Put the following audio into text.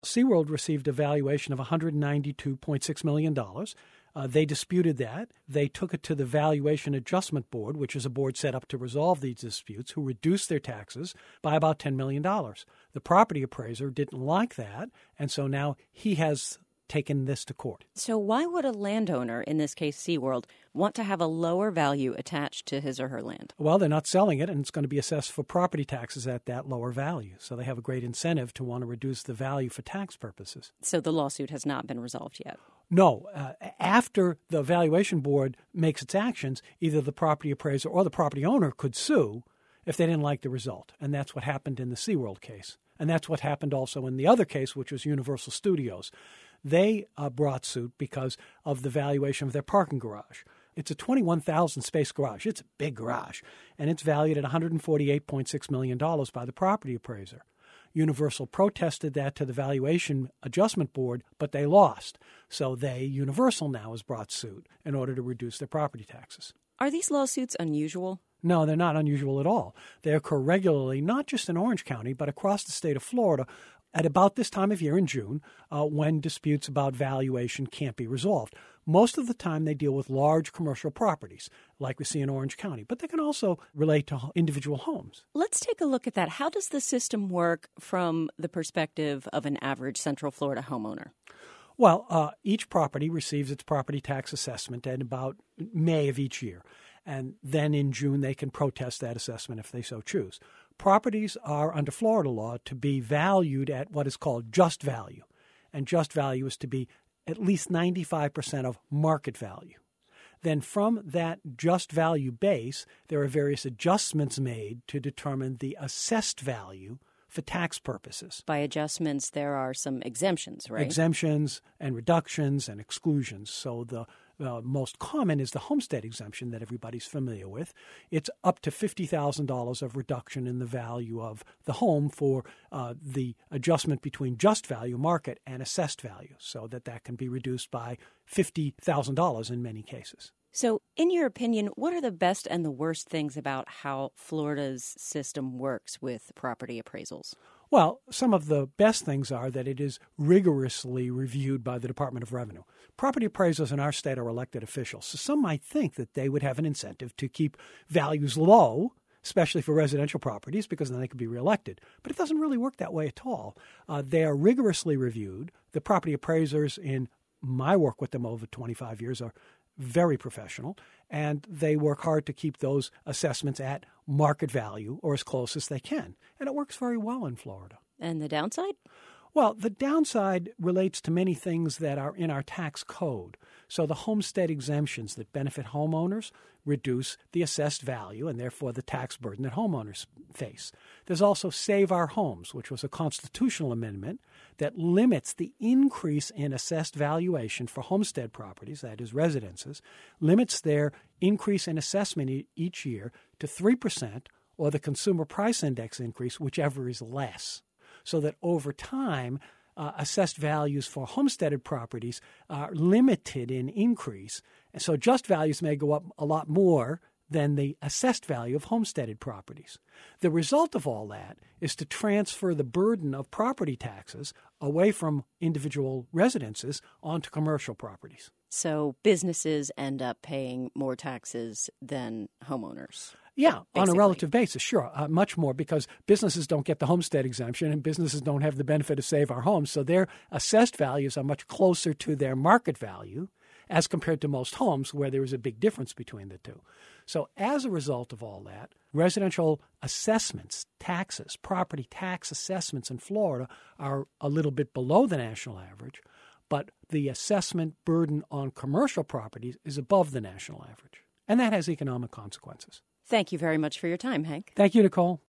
SeaWorld received a valuation of $192.6 million. They disputed that. They took it to the Valuation Adjustment Board, which is a board set up to resolve these disputes, who reduced their taxes by about $10 million. The property appraiser didn't like that, and so now he has taken this to court. So why would a landowner, in this case SeaWorld, want to have a lower value attached to his or her land? Well, they're not selling it, and it's going to be assessed for property taxes at that lower value. So they have a great incentive to want to reduce the value for tax purposes. So the lawsuit has not been resolved yet? No. After the valuation board makes its actions, either the property appraiser or the property owner could sue if they didn't like the result. And that's what happened in the SeaWorld case. And that's what happened also in the other case, which was Universal Studios. They brought suit because of the valuation of their parking garage. It's a 21,000 space garage. It's a big garage, and it's valued at $148.6 million by the property appraiser. Universal protested that to the Valuation Adjustment Board, but they lost. So Universal now has brought suit in order to reduce their property taxes. Are these lawsuits unusual? No, they're not unusual at all. They occur regularly, not just in Orange County, but across the state of Florida at about this time of year in June, when disputes about valuation can't be resolved. Most of the time they deal with large commercial properties, like we see in Orange County, but they can also relate to individual homes. Let's take a look at that. How does the system work from the perspective of an average Central Florida homeowner? Well, each property receives its property tax assessment at about May of each year. And then in June, they can protest that assessment if they so choose. Properties are, under Florida law, to be valued at what is called just value. And just value is to be at least 95% of market value. Then from that just value base, there are various adjustments made to determine the assessed value for tax purposes. By adjustments, there are some exemptions, right? Exemptions and reductions and exclusions. So the most common is the homestead exemption that everybody's familiar with. It's up to $50,000 of reduction in the value of the home for the adjustment between just value, market, and assessed value, so that can be reduced by $50,000 in many cases. So, in your opinion, what are the best and the worst things about how Florida's system works with property appraisals? Well, some of the best things are that it is rigorously reviewed by the Department of Revenue. Property appraisers in our state are elected officials, so some might think that they would have an incentive to keep values low, especially for residential properties, because then they could be reelected. But it doesn't really work that way at all. They are rigorously reviewed. The property appraisers, in my work with them over 25 years, are very professional, and they work hard to keep those assessments at market value or as close as they can. And it works very well in Florida. And the downside? Well, the downside relates to many things that are in our tax code. So the homestead exemptions that benefit homeowners reduce the assessed value and therefore the tax burden that homeowners face. There's also Save Our Homes, which was a constitutional amendment that limits the increase in assessed valuation for homestead properties, that is residences, limits their increase in assessment each year to 3% or the Consumer Price Index increase, whichever is less. So that over time, assessed values for homesteaded properties are limited in increase. And so just values may go up a lot more than the assessed value of homesteaded properties. The result of all that is to transfer the burden of property taxes away from individual residences onto commercial properties. So businesses end up paying more taxes than homeowners. Yeah, basically. On a relative basis, sure, much more, because businesses don't get the homestead exemption and businesses don't have the benefit of Save Our Homes, so their assessed values are much closer to their market value as compared to most homes where there is a big difference between the two. So as a result of all that, residential assessments, taxes, property tax assessments in Florida are a little bit below the national average, but the assessment burden on commercial properties is above the national average, and that has economic consequences. Thank you very much for your time, Hank. Thank you, Nicole.